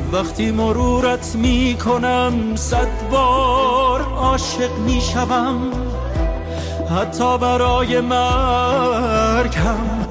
وقتی مرورت می کنم 100 بار عاشق می شوم، حتی برای مرگم